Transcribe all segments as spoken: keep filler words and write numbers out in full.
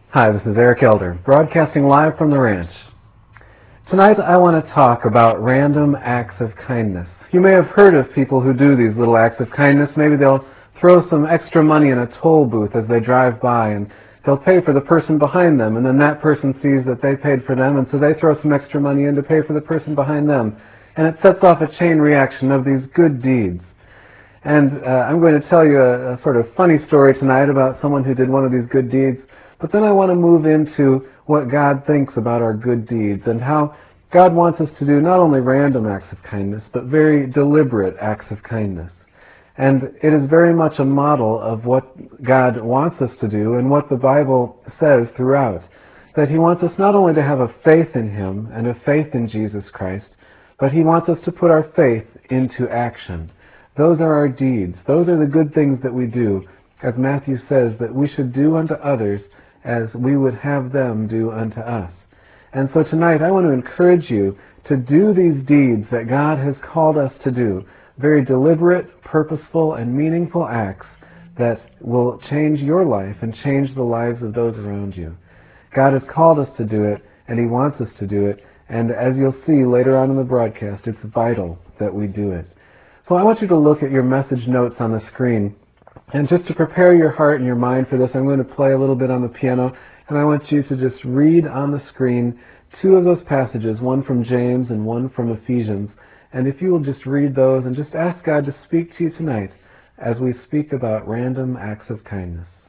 Hi, this is Eric Elder, broadcasting live from the ranch. Tonight I want to talk about random acts of kindness. You may have heard of people who do these little acts of kindness. Maybe they'll throw some extra money in a toll booth as they drive by, and they'll pay for the person behind them, and then that person sees that they paid for them, and so they throw some extra money in to pay for the person behind them. And it sets off a chain reaction of these good deeds. And uh, I'm going to tell you a, a sort of funny story tonight about someone who did one of these good deeds, but then I want to move into what God thinks about our good deeds and how God wants us to do not only random acts of kindness, but very deliberate acts of kindness. And it is very much a model of what God wants us to do and what the Bible says throughout. That He wants us not only to have a faith in Him and a faith in Jesus Christ, but He wants us to put our faith into action. Those are our deeds. Those are the good things that we do. As Matthew says, that we should do unto others as we would have them do unto us. And so tonight I want to encourage you to do these deeds that God has called us to do. Very deliberate, purposeful, and meaningful acts that will change your life and change the lives of those around you. God has called us to do it, and He wants us to do it. And as you'll see later on in the broadcast, it's vital that we do it. So I want you to look at your message notes on the screen. And just to prepare your heart and your mind for this, I'm going to play a little bit on the piano, and I want you to just read on the screen two of those passages, one from James and one from Ephesians. And if you will just read those and just ask God to speak to you tonight as we speak about random acts of kindness.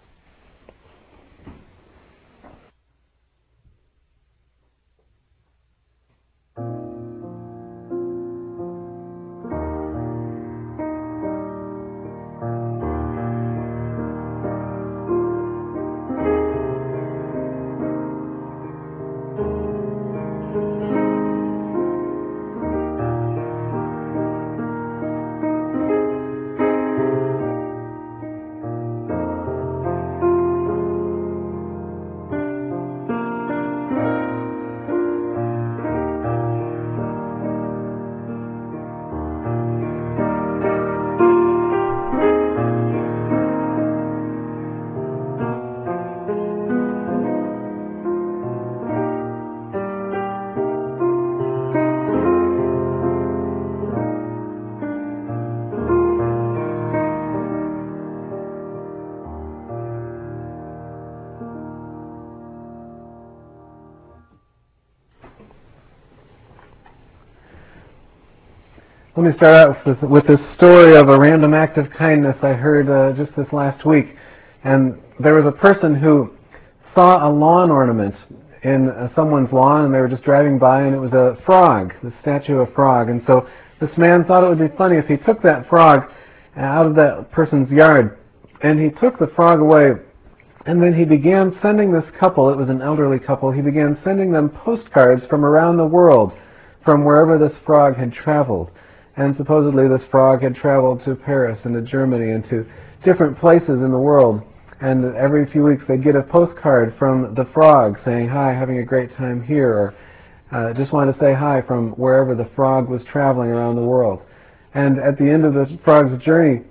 Let me start out with, with this story of a random act of kindness I heard uh, just this last week. And there was a person who saw a lawn ornament in uh, someone's lawn, and they were just driving by, and it was a frog, the statue of a frog. And so this man thought it would be funny if he took that frog out of that person's yard, and he took the frog away, and then he began sending this couple, it was an elderly couple, he began sending them postcards from around the world, from wherever this frog had traveled. And supposedly this frog had traveled to Paris and to Germany and to different places in the world. And every few weeks they'd get a postcard from the frog saying, "Hi, having a great time here," or uh, just wanted to say hi from wherever the frog was traveling around the world. And at the end of the frog's journey,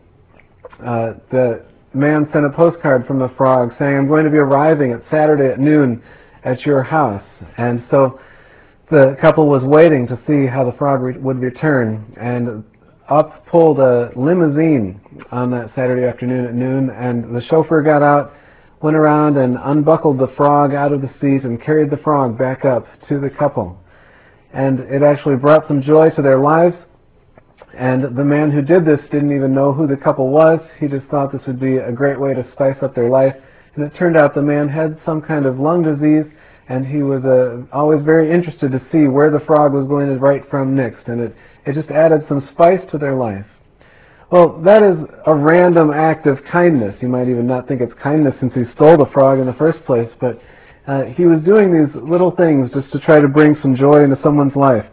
uh, the man sent a postcard from the frog saying, "I'm going to be arriving at Saturday at noon at your house." And so the couple was waiting to see how the frog re- would return, and up pulled a limousine on that Saturday afternoon at noon, and the chauffeur got out, went around and unbuckled the frog out of the seat and carried the frog back up to the couple. And it actually brought some joy to their lives, and the man who did this didn't even know who the couple was. He just thought this would be a great way to spice up their life, and it turned out the man had some kind of lung disease, and he was uh, always very interested to see where the frog was going to write from next, and it, it just added some spice to their life. Well, that is a random act of kindness. You might even not think it's kindness since he stole the frog in the first place, but uh, he was doing these little things just to try to bring some joy into someone's life.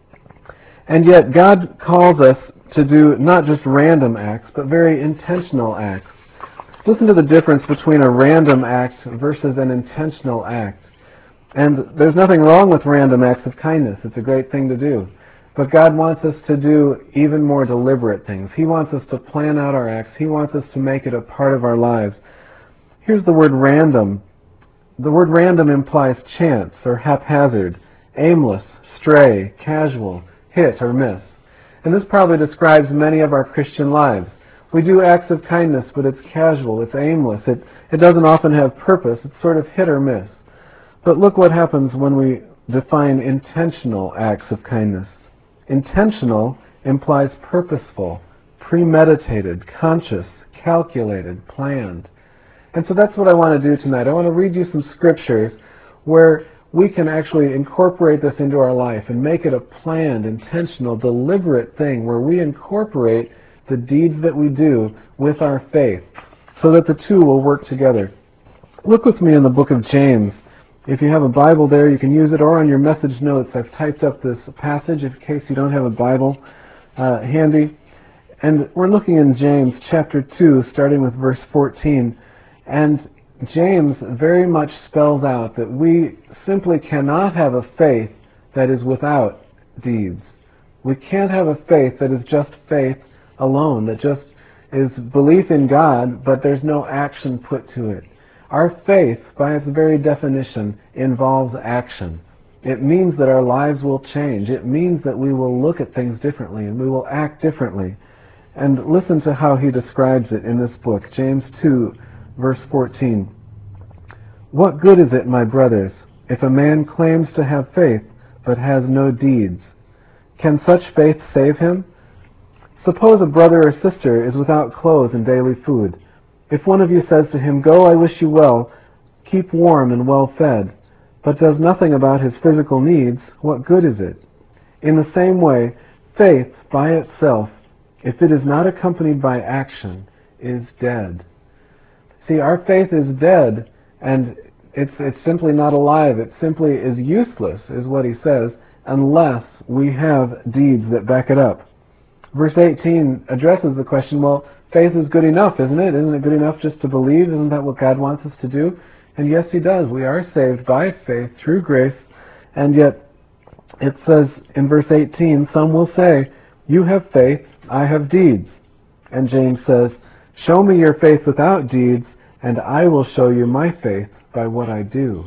And yet God calls us to do not just random acts, but very intentional acts. Listen to the difference between a random act versus an intentional act. And there's nothing wrong with random acts of kindness. It's a great thing to do. But God wants us to do even more deliberate things. He wants us to plan out our acts. He wants us to make it a part of our lives. Here's the word random. the word random implies chance or haphazard, aimless, stray, casual, hit or miss. And this probably describes many of our Christian lives. We do acts of kindness, but it's casual, it's aimless, it, it doesn't often have purpose, it's sort of hit or miss. But look what happens when we define intentional acts of kindness. Intentional implies purposeful, premeditated, conscious, calculated, planned. And so that's what I want to do tonight. I want to read you some scriptures where we can actually incorporate this into our life and make it a planned, intentional, deliberate thing where we incorporate the deeds that we do with our faith so that the two will work together. Look with me in the book of James. If you have a Bible there, you can use it, or on your message notes, I've typed up this passage in case you don't have a Bible uh, handy. And we're looking in James chapter two, starting with verse fourteen. And James very much spells out that we simply cannot have a faith that is without deeds. We can't have a faith that is just faith alone, that just is belief in God, but there's no action put to it. Our faith, by its very definition, involves action. It means that our lives will change. It means that we will look at things differently and we will act differently. And listen to how he describes it in this book, James two, verse fourteen. What good is it, my brothers, if a man claims to have faith but has no deeds? Can such faith save him? Suppose a brother or sister is without clothes and daily food. If one of you says to him, "Go, I wish you well, keep warm and well fed," but does nothing about his physical needs, what good is it? In the same way, faith by itself, if it is not accompanied by action, is dead. See, our faith is dead, and it's, it's simply not alive. It simply is useless, is what he says, unless we have deeds that back it up. Verse eighteen addresses the question, well, faith is good enough, isn't it? Isn't it good enough just to believe? Isn't that what God wants us to do? And yes, he does. We are saved by faith through grace, and yet it says in verse eighteen, some will say, you have faith, I have deeds. And James says, show me your faith without deeds, and I will show you my faith by what I do.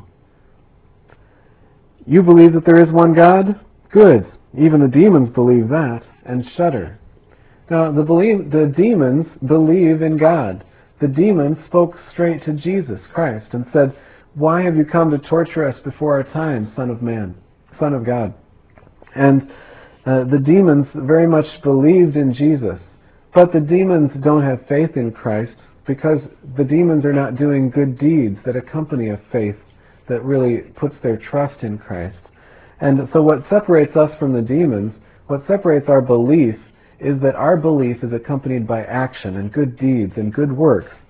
You believe that there is one God? Good. Even the demons believe that and shudder. Now, the, believe, the demons believe in God. The demons spoke straight to Jesus Christ and said, why have you come to torture us before our time, Son of Man, Son of God? And uh, the demons very much believed in Jesus. But the demons don't have faith in Christ because the demons are not doing good deeds that accompany a faith that really puts their trust in Christ. And so what separates us from the demons, what separates our belief, is that our belief is accompanied by action and good deeds and good works.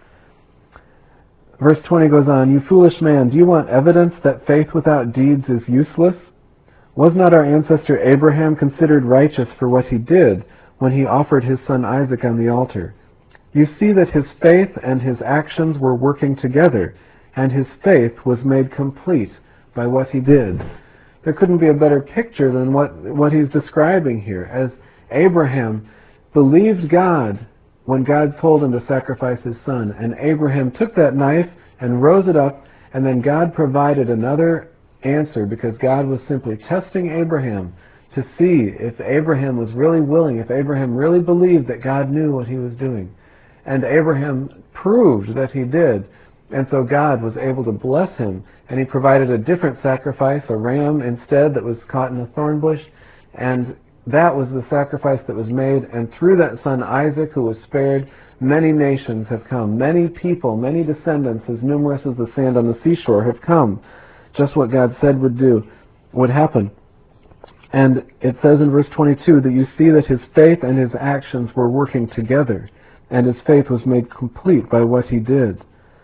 Verse twenty goes on, you foolish man, do you want evidence that faith without deeds is useless? Was not our ancestor Abraham considered righteous for what he did when he offered his son Isaac on the altar? You see that his faith and his actions were working together, and his faith was made complete by what he did. There couldn't be a better picture than what, what he's describing here, as Abraham believed God when God told him to sacrifice his son, and Abraham took that knife and rose it up, and then God provided another answer because God was simply testing Abraham to see if Abraham was really willing, if Abraham really believed that God knew what he was doing. And Abraham proved that he did, and so God was able to bless him, and he provided a different sacrifice, a ram instead that was caught in a thorn bush, and that was the sacrifice that was made, and through that son Isaac, who was spared, many nations have come. Many people, many descendants, as numerous as the sand on the seashore, have come. Just what God said would do, would happen. And it says in verse twenty-two that you see that his faith and his actions were working together, and his faith was made complete by what he did.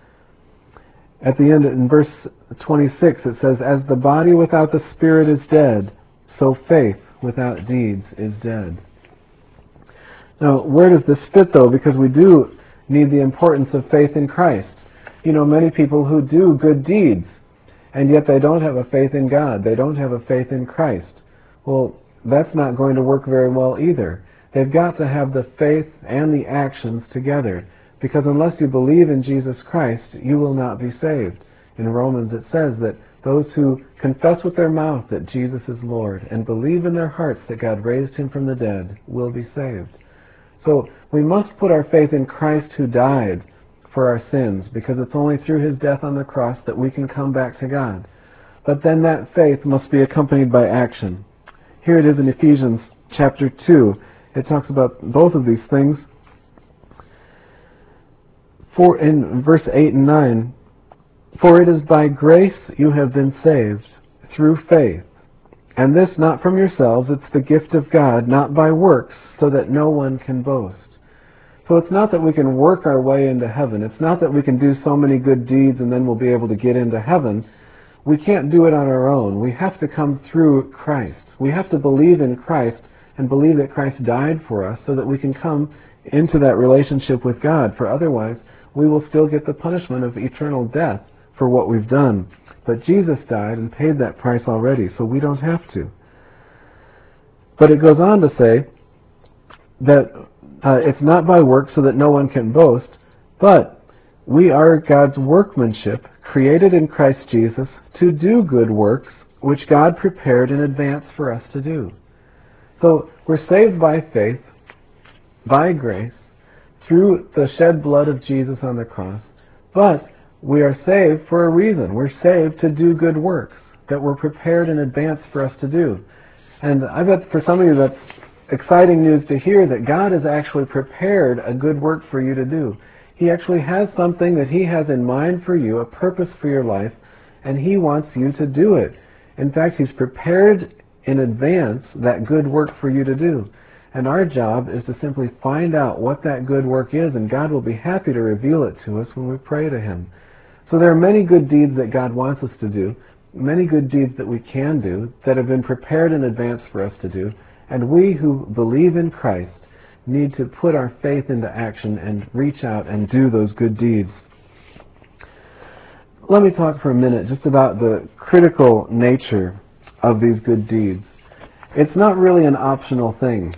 At the end, in verse twenty-six, it says, as the body without the spirit is dead, so faith without deeds is dead. Now, where does this fit, though? Because we do need the importance of faith in Christ. You know, many people who do good deeds, and yet they don't have a faith in God. They don't have a faith in Christ. Well, that's not going to work very well either. They've got to have the faith and the actions together, because unless you believe in Jesus Christ, you will not be saved. in Romans it says that those who confess with their mouth that Jesus is Lord and believe in their hearts that God raised him from the dead will be saved. So we must put our faith in Christ who died for our sins, because it's only through his death on the cross that we can come back to God. But then that faith must be accompanied by action. Here it is in Ephesians chapter two. It talks about both of these things. For in verse eight and nine, "For it is by grace you have been saved, through faith. And this not from yourselves, it's the gift of God, not by works, so that no one can boast." So it's not that we can work our way into heaven. It's not that we can do so many good deeds and then we'll be able to get into heaven. We can't do it on our own. We have to come through Christ. We have to believe in Christ and believe that Christ died for us so that we can come into that relationship with God. For otherwise, we will still get the punishment of eternal death for what we've done. But Jesus died and paid that price already, so we don't have to. But it goes on to say that uh, it's not by works so that no one can boast, but we are God's workmanship, created in Christ Jesus to do good works, which God prepared in advance for us to do. So we're saved by faith, by grace, through the shed blood of Jesus on the cross, but we are saved for a reason. We're saved to do good works that were prepared in advance for us to do. And I bet for some of you that's exciting news to hear, that God has actually prepared a good work for you to do. He actually has something that he has in mind for you, a purpose for your life, and he wants you to do it. In fact, he's prepared in advance that good work for you to do. And our job is to simply find out what that good work is, and God will be happy to reveal it to us when we pray to him. So there are many good deeds that God wants us to do, many good deeds that we can do, that have been prepared in advance for us to do, and we who believe in Christ need to put our faith into action and reach out and do those good deeds. Let me talk for a minute just about the critical nature of these good deeds. It's not really an optional thing,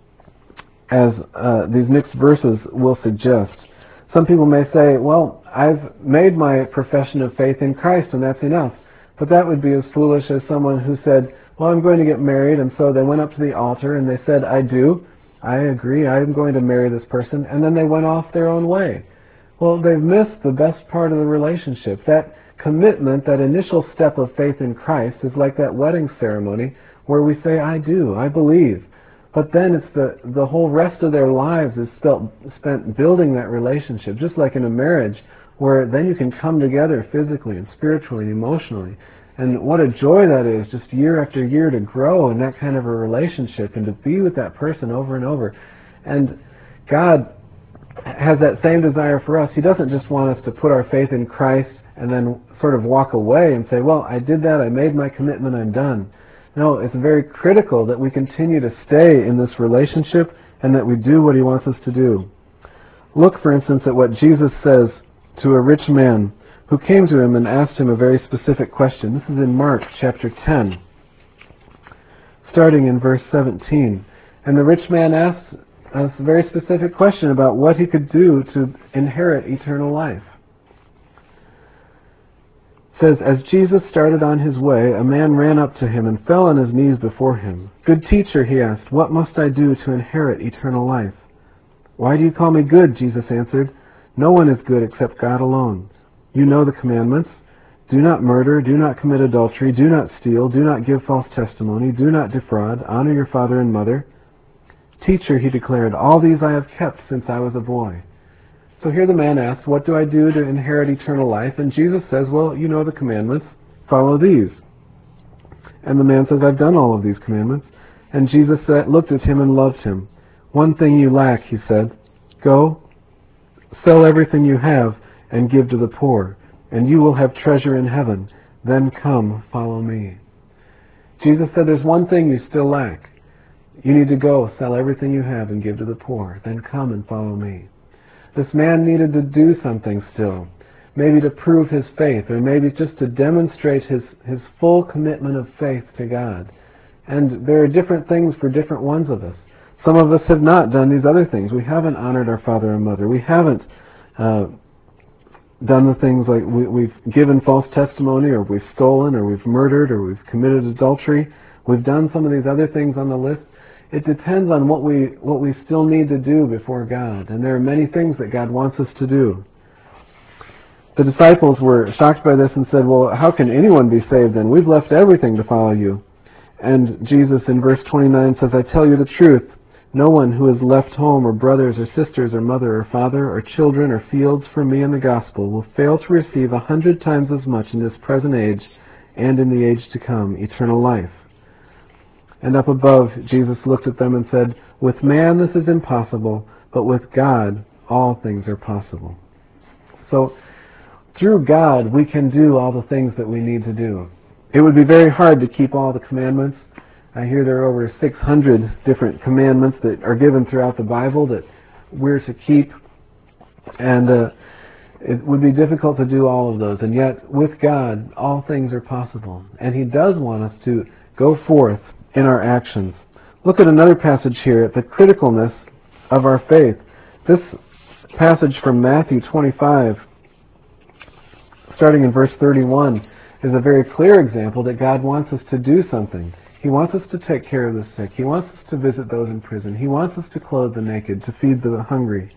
as uh, these next verses will suggest. Some people may say, well, I've made my profession of faith in Christ and that's enough. But that would be as foolish as someone who said, well, I'm going to get married, and so they went up to the altar and they said, I do, I agree, I'm going to marry this person, and then they went off their own way. Well, they've missed the best part of the relationship. That commitment, that initial step of faith in Christ is like that wedding ceremony where we say, I do, I believe. But then it's the, the whole rest of their lives is spent, spent building that relationship, just like in a marriage, where then you can come together physically and spiritually and emotionally. And what a joy that is, just year after year, to grow in that kind of a relationship and to be with that person over and over. And God has that same desire for us. He doesn't just want us to put our faith in Christ and then sort of walk away and say, well, I did that, I made my commitment, I'm done. No, it's very critical that we continue to stay in this relationship and that we do what he wants us to do. Look, for instance, at what Jesus says to a rich man who came to him and asked him a very specific question. This is in Mark chapter ten, starting in verse seventeen. And the rich man asked a very specific question about what he could do to inherit eternal life. It says, as Jesus started on his way, a man ran up to him and fell on his knees before him. Good teacher, he asked, what must I do to inherit eternal life? Why do you call me good? Jesus answered. No one is good except God alone. You know the commandments. Do not murder, do not commit adultery, do not steal, do not give false testimony, do not defraud, honor your father and mother. Teacher, he declared, all these I have kept since I was a boy. So here the man asks, what do I do to inherit eternal life? And Jesus says, well, you know the commandments, follow these. And the man says, I've done all of these commandments. And Jesus said, looked at him and loved him. One thing you lack, he said. Go, sell everything you have and give to the poor, and you will have treasure in heaven. Then come, follow me. Jesus said, there's one thing you still lack. You need to go, sell everything you have and give to the poor. Then come and follow me. This man needed to do something still, maybe to prove his faith, or maybe just to demonstrate his, his full commitment of faith to God. And there are different things for different ones of us. Some of us have not done these other things. We haven't honored our father and mother. We haven't uh, done the things like we, we've given false testimony, or we've stolen, or we've murdered, or we've committed adultery. We've done some of these other things on the list. It depends on what we what we still need to do before God. And there are many things that God wants us to do. The disciples were shocked by this and said, well, how can anyone be saved then? We've left everything to follow you. And Jesus in verse twenty-nine says, I tell you the truth, no one who has left home or brothers or sisters or mother or father or children or fields for me and the gospel will fail to receive a hundred times as much in this present age and in the age to come, eternal life. And up above, Jesus looked at them and said, with man this is impossible, but with God all things are possible. So, through God we can do all the things that we need to do. It would be very hard to keep all the commandments. I hear there are over six hundred different commandments that are given throughout the Bible that we're to keep. And uh, it would be difficult to do all of those. And yet, with God, all things are possible. And He does want us to go forth in our actions. Look at another passage here at the criticalness of our faith. This passage from Matthew twenty-five, starting in verse thirty-one, is a very clear example that God wants us to do something. He wants us to take care of the sick. He wants us to visit those in prison. He wants us to clothe the naked, to feed the hungry.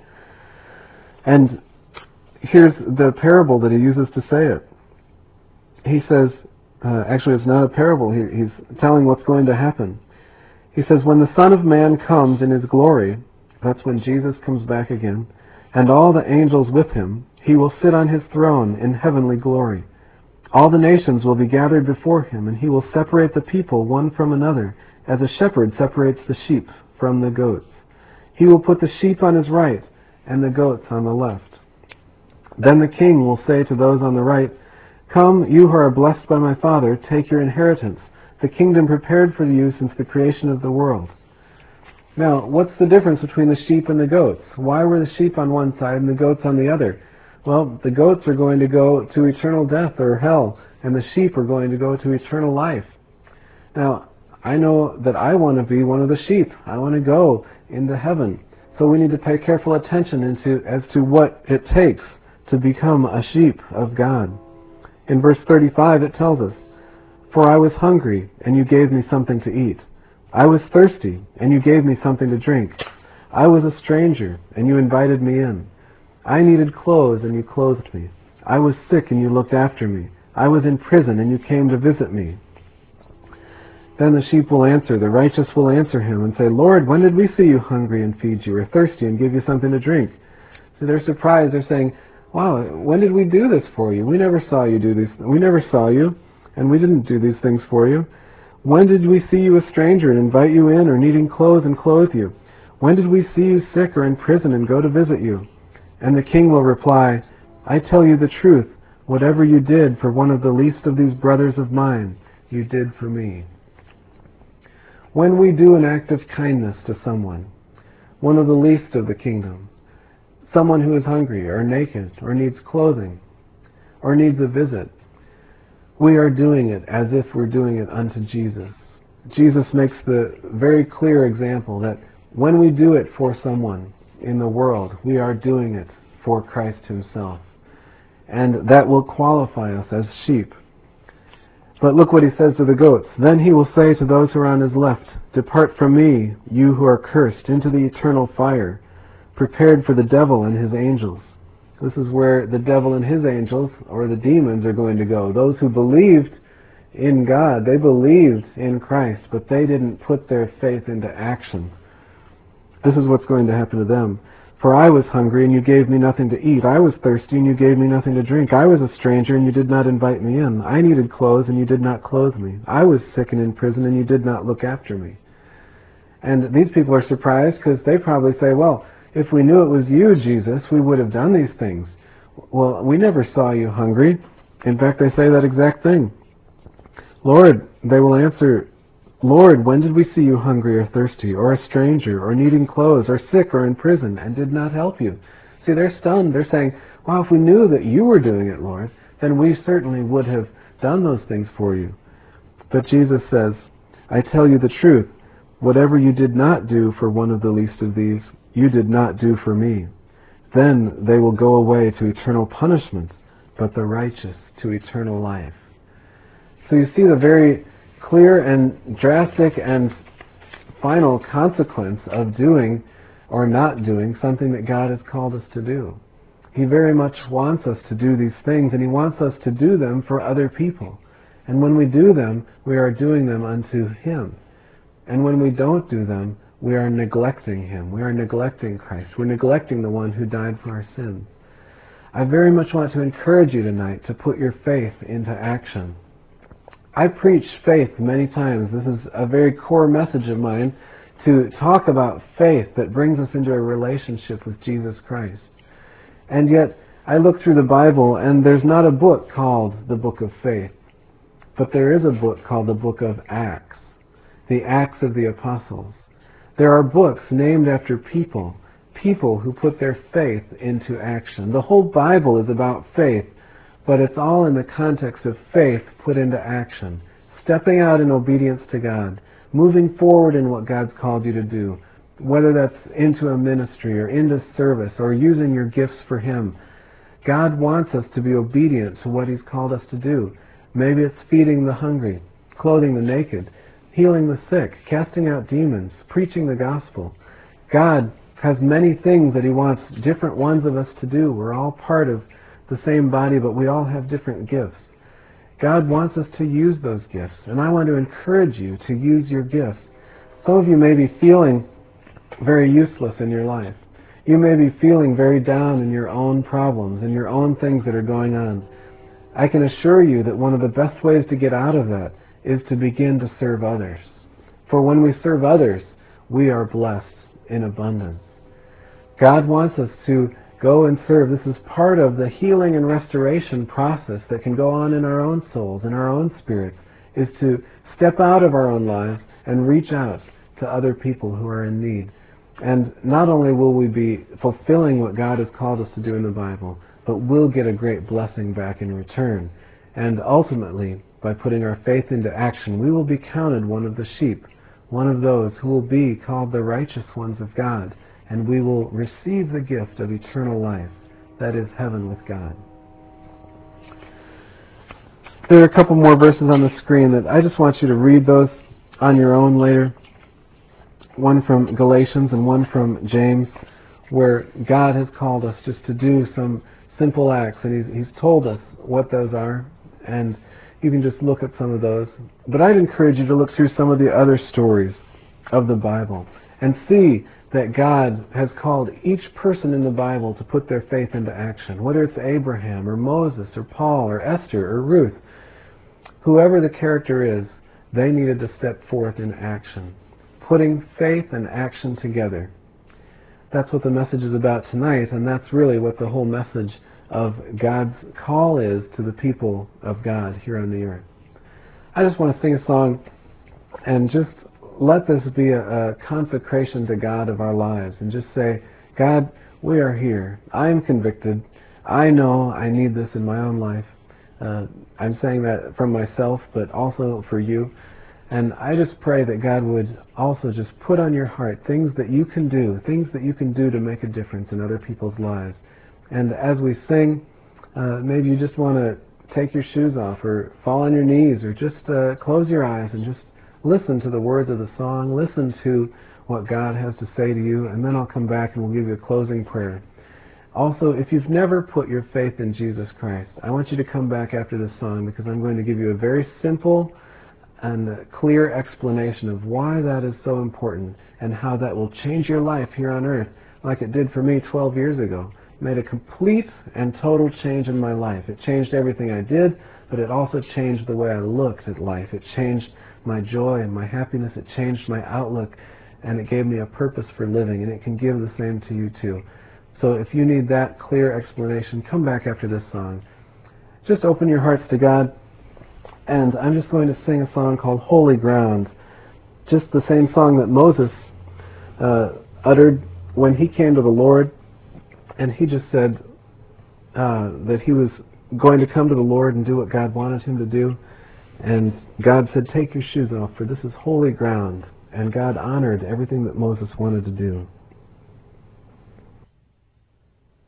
And here's the parable that He uses to say it. He says, uh, actually it's not a parable, he, he's telling what's going to happen. He says, when the Son of Man comes in His glory, that's when Jesus comes back again, and all the angels with Him, He will sit on His throne in heavenly glory. All the nations will be gathered before Him, and He will separate the people one from another, as a shepherd separates the sheep from the goats. He will put the sheep on His right, and the goats on the left. Then the King will say to those on the right, come, you who are blessed by my Father, take your inheritance, the kingdom prepared for you since the creation of the world. Now, what's the difference between the sheep and the goats? Why were the sheep on one side and the goats on the other? Well, the goats are going to go to eternal death or hell, and the sheep are going to go to eternal life. Now, I know that I want to be one of the sheep. I want to go into heaven. So we need to pay careful attention into, as to what it takes to become a sheep of God. In verse thirty-five it tells us, for I was hungry, and you gave me something to eat. I was thirsty, and you gave me something to drink. I was a stranger, and you invited me in. I needed clothes, and you clothed me. I was sick, and you looked after me. I was in prison, and you came to visit me. Then the sheep will answer, the righteous will answer Him and say, Lord, when did we see you hungry and feed you, or thirsty and give you something to drink? So they're surprised. They're saying, wow, when did we do this for you? We never saw you do these. We never saw you, and we didn't do these things for you. When did we see you a stranger and invite you in, or needing clothes and clothe you? When did we see you sick or in prison and go to visit you? And the King will reply, I tell you the truth, whatever you did for one of the least of these brothers of mine, you did for me. When we do an act of kindness to someone, one of the least of the kingdom, someone who is hungry or naked or needs clothing or needs a visit, we are doing it as if we're doing it unto Jesus. Jesus makes the very clear example that when we do it for someone in the world, we are doing it for Christ Himself. And that will qualify us as sheep. But look what He says to the goats. Then He will say to those who are on His left, depart from me, you who are cursed, into the eternal fire, prepared for the devil and his angels. This is where the devil and his angels, or the demons, are going to go. Those who believed in God, they believed in Christ, but they didn't put their faith into action. This is what's going to happen to them. For I was hungry, and you gave me nothing to eat. I was thirsty, and you gave me nothing to drink. I was a stranger, and you did not invite me in. I needed clothes, and you did not clothe me. I was sick and in prison, and you did not look after me. And these people are surprised because they probably say, well, if we knew it was you, Jesus, we would have done these things. Well, we never saw you hungry. In fact, they say that exact thing. Lord, they will answer, Lord, when did we see you hungry or thirsty, or a stranger, or needing clothes, or sick, or in prison, and did not help you? See, they're stunned. They're saying, wow, if we knew that you were doing it, Lord, then we certainly would have done those things for you. But Jesus says, I tell you the truth, whatever you did not do for one of the least of these, you did not do for me. then they will go away to eternal punishment, but the righteous to eternal life. So you see the very clear and drastic and final consequence of doing or not doing something that God has called us to do. He very much wants us to do these things, and He wants us to do them for other people. And when we do them, we are doing them unto Him. And when we don't do them, we are neglecting Him. We are neglecting Christ. We're neglecting the one who died for our sins. I very much want to encourage you tonight to put your faith into action. I preach faith many times. This is a very core message of mine, to talk about faith that brings us into a relationship with Jesus Christ. And yet, I look through the Bible, and there's not a book called the Book of Faith, but there is a book called the Book of Acts, the Acts of the Apostles. There are books named after people, people who put their faith into action. The whole Bible is about faith, but it's all in the context of faith put into action, stepping out in obedience to God, moving forward in what God's called you to do, whether that's into a ministry or into service or using your gifts for Him. God wants us to be obedient to what He's called us to do. Maybe it's feeding the hungry, clothing the naked, healing the sick, casting out demons, preaching the gospel. God has many things that He wants different ones of us to do. We're all part of the same body, but we all have different gifts. God wants us to use those gifts, and I want to encourage you to use your gifts. Some of you may be feeling very useless in your life. You may be feeling very down in your own problems and your own things that are going on. I can assure you that one of the best ways to get out of that is to begin to serve others. For when we serve others, we are blessed in abundance. God wants us to go and serve. This is part of the healing and restoration process that can go on in our own souls, in our own spirits, is to step out of our own lives and reach out to other people who are in need. And not only will we be fulfilling what God has called us to do in the Bible, but we'll get a great blessing back in return. And ultimately, by putting our faith into action, we will be counted one of the sheep, one of those who will be called the righteous ones of God, and we will receive the gift of eternal life, that is heaven with God. There are a couple more verses on the screen that I just want you to read those on your own later. One from Galatians and one from James, where God has called us just to do some simple acts, and He's, he's told us what those are, and you can just look at some of those. But I'd encourage you to look through some of the other stories of the Bible and see that God has called each person in the Bible to put their faith into action, whether it's Abraham or Moses or Paul or Esther or Ruth. Whoever the character is, they needed to step forth in action, putting faith and action together. That's what the message is about tonight, and that's really what the whole message of God's call is to the people of God here on the earth. I just want to sing a song and just let this be a, a consecration to God of our lives, and just say, God, we are here. I am convicted. I know I need this in my own life. Uh, I'm saying that from myself, but also for you. And I just pray that God would also just put on your heart things that you can do, things that you can do to make a difference in other people's lives. And as we sing, uh, maybe you just want to take your shoes off or fall on your knees or just uh, close your eyes and just listen to the words of the song, listen to what God has to say to you, and then I'll come back and we'll give you a closing prayer. Also, if you've never put your faith in Jesus Christ, I want you to come back after this song, because I'm going to give you a very simple and clear explanation of why that is so important and how that will change your life here on earth like it did for me twelve years ago. It made a complete and total change in my life. It changed everything I did, but it also changed the way I looked at life. It changed my joy and my happiness. It changed my outlook, and it gave me a purpose for living, and it can give the same to you too. So if you need that clear explanation, come back after this song. Just open your hearts to God, and I'm just going to sing a song called Holy Ground, just the same song that Moses uh, uttered when he came to the Lord, and he just said uh, that he was going to come to the Lord and do what God wanted him to do. And God said, take your shoes off, for this is holy ground. And God honored everything that Moses wanted to do.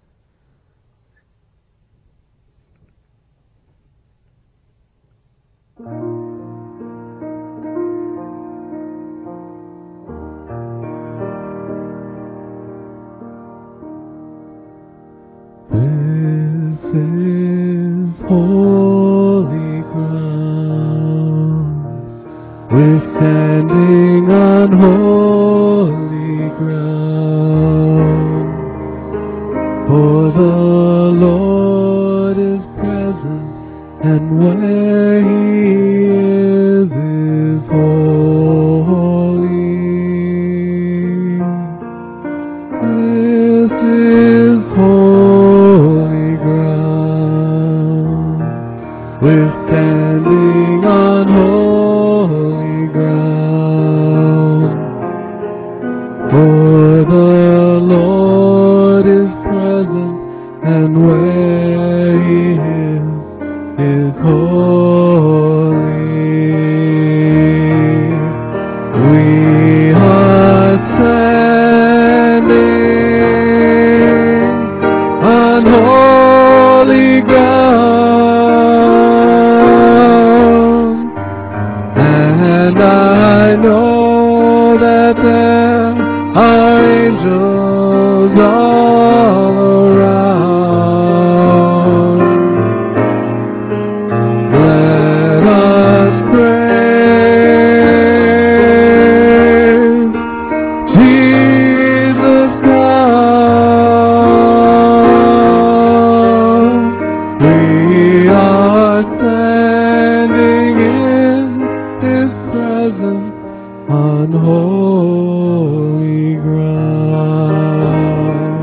standing on holy ground. For the Lord is present, and where He is is holy. This is holy ground. We're standing on holy ground. For the Lord is present, and where He is is holy. We are standing on holy ground, and I know that there are angels all around. Let us praise Jesus come. We are standing in His presence on holy ground.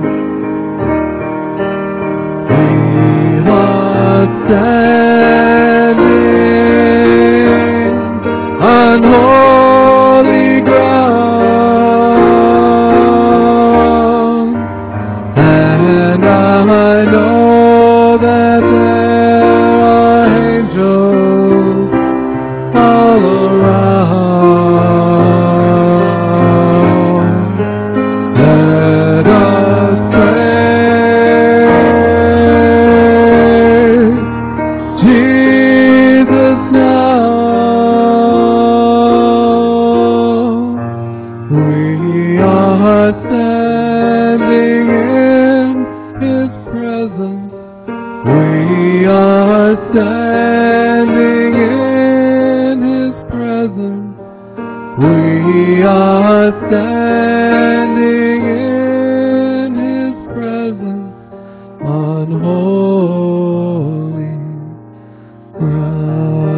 We are standing on holy ground, and I know that there are angels all around. Let us praise Jesus now. We are standing in His presence. We are standing in His presence. We are standing in His presence on holy ground.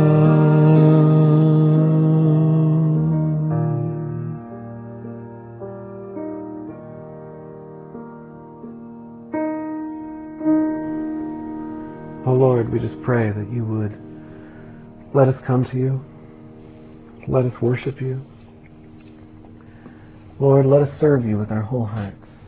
Oh Lord, we just pray that you would let us come to you. Let us worship you. Lord, let us serve you with our whole hearts.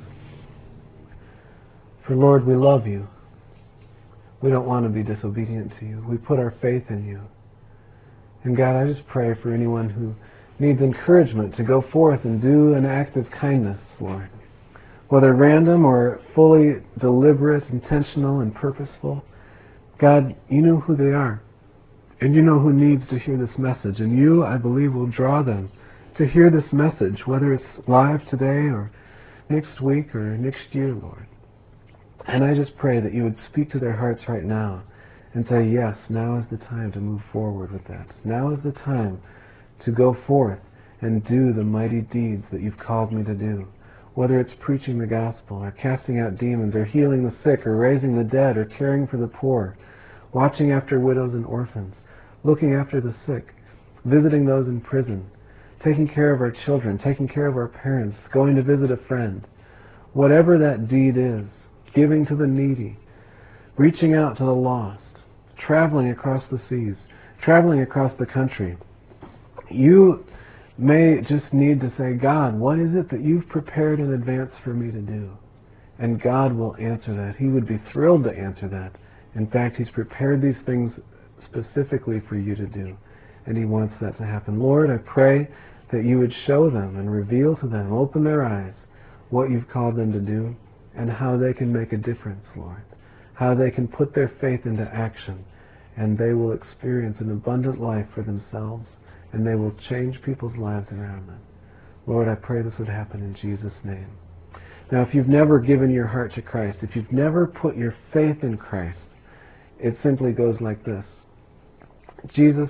For Lord, we love you. We don't want to be disobedient to you. We put our faith in you. And God, I just pray for anyone who needs encouragement to go forth and do an act of kindness, Lord. Whether random or fully deliberate, intentional, and purposeful. God, you know who they are. And you know who needs to hear this message. And you, I believe, will draw them to hear this message, whether it's live today or next week or next year, Lord. And I just pray that you would speak to their hearts right now and say, yes, now is the time to move forward with that. Now is the time to go forth and do the mighty deeds that you've called me to do. Whether it's preaching the gospel or casting out demons or healing the sick or raising the dead or caring for the poor, watching after widows and orphans, looking after the sick, visiting those in prison, taking care of our children, taking care of our parents, going to visit a friend. Whatever that deed is, giving to the needy, reaching out to the lost, traveling across the seas, traveling across the country. You may just need to say, God, what is it that you've prepared in advance for me to do? And God will answer that. He would be thrilled to answer that. In fact, He's prepared these things specifically for you to do. And He wants that to happen. Lord, I pray that you would show them and reveal to them, open their eyes, what you've called them to do and how they can make a difference, Lord. How they can put their faith into action and they will experience an abundant life for themselves and they will change people's lives around them. Lord, I pray this would happen in Jesus' name. Now, if you've never given your heart to Christ, if you've never put your faith in Christ, it simply goes like this. Jesus,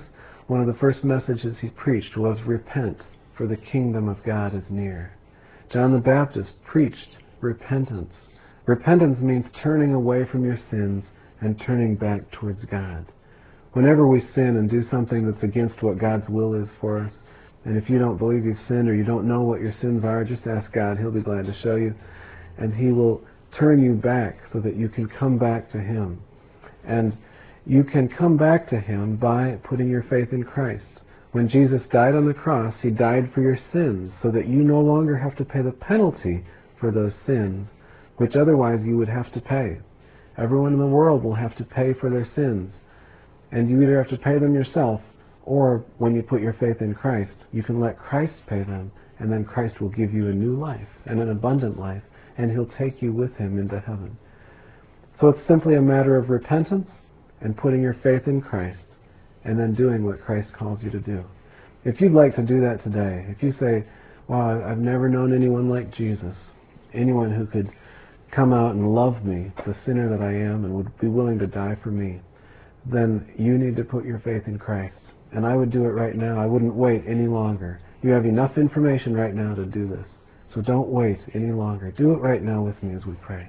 one of the first messages he preached was, "Repent, for the kingdom of God is near." John the Baptist preached repentance. Repentance means turning away from your sins and turning back towards God. Whenever we sin and do something that's against what God's will is for us, and if you don't believe you've sinned or you don't know what your sins are, just ask God. He'll be glad to show you. And He will turn you back so that you can come back to Him. And you can come back to Him by putting your faith in Christ. When Jesus died on the cross, He died for your sins so that you no longer have to pay the penalty for those sins, which otherwise you would have to pay. Everyone in the world will have to pay for their sins. And you either have to pay them yourself, or when you put your faith in Christ, you can let Christ pay them, and then Christ will give you a new life, and an abundant life, and He'll take you with Him into heaven. So it's simply a matter of repentance and putting your faith in Christ, and then doing what Christ calls you to do. If you'd like to do that today, if you say, "Wow, I've never known anyone like Jesus, anyone who could come out and love me, the sinner that I am, and would be willing to die for me," then you need to put your faith in Christ. And I would do it right now. I wouldn't wait any longer. You have enough information right now to do this. So don't wait any longer. Do it right now with me as we pray.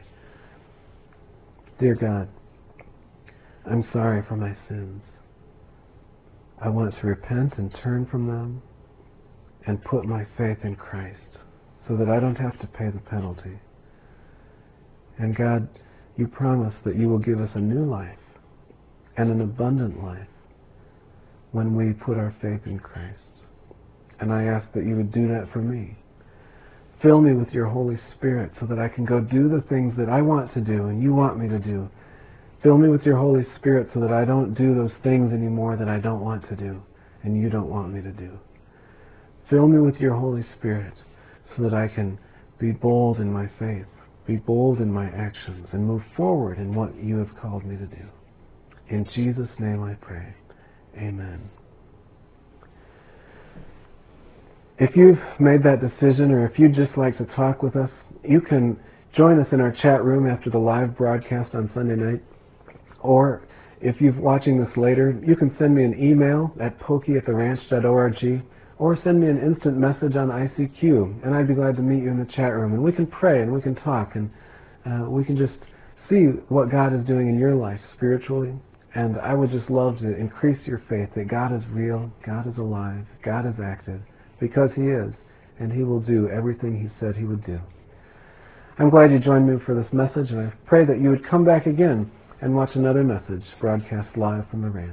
Dear God, I'm sorry for my sins. I want to repent and turn from them and put my faith in Christ so that I don't have to pay the penalty. And God, you promise that you will give us a new life and an abundant life when we put our faith in Christ. And I ask that you would do that for me. Fill me with your Holy Spirit so that I can go do the things that I want to do and you want me to do. Fill me with your Holy Spirit so that I don't do those things anymore that I don't want to do and you don't want me to do. Fill me with your Holy Spirit so that I can be bold in my faith, be bold in my actions, and move forward in what you have called me to do. In Jesus' name I pray. Amen. If you've made that decision, or if you'd just like to talk with us, you can join us in our chat room after the live broadcast on Sunday night. Or if you're watching this later, you can send me an email at pokey at the ranch dot org, or send me an instant message on I C Q, and I'd be glad to meet you in the chat room. And we can pray and we can talk, and uh, we can just see what God is doing in your life spiritually. And I would just love to increase your faith that God is real, God is alive, God is active, because He is, and He will do everything He said He would do. I'm glad you joined me for this message, and I pray that you would come back again and watch another message broadcast live from the ranch.